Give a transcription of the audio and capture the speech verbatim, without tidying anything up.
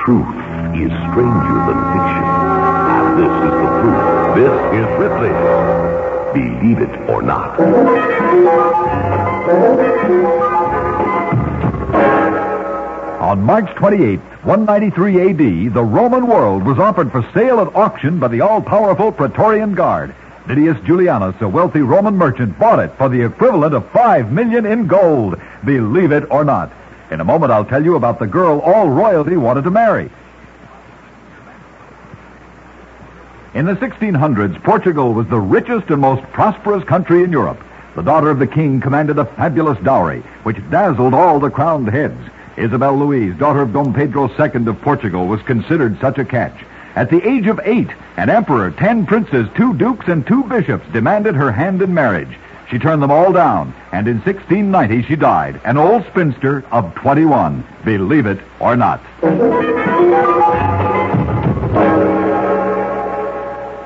Truth is stranger than fiction. And this is the proof. This is Ripley's Believe It or Not. On March twenty-eighth, one ninety-three A D, the Roman world was offered for sale at auction by the all-powerful Praetorian Guard. Didius Julianus, a wealthy Roman merchant, bought it for the equivalent of five million in gold. Believe it or not. In a moment, I'll tell you about the girl all royalty wanted to marry. In the sixteen hundreds, Portugal was the richest and most prosperous country in Europe. The daughter of the king commanded a fabulous dowry, which dazzled all the crowned heads. Isabel Louise, daughter of Dom Pedro the Second of Portugal, was considered such a catch. At the age of eight, an emperor, ten princes, two dukes, and two bishops demanded her hand in marriage. She turned them all down, and in sixteen ninety she died, an old spinster of twenty-one. Believe it or not.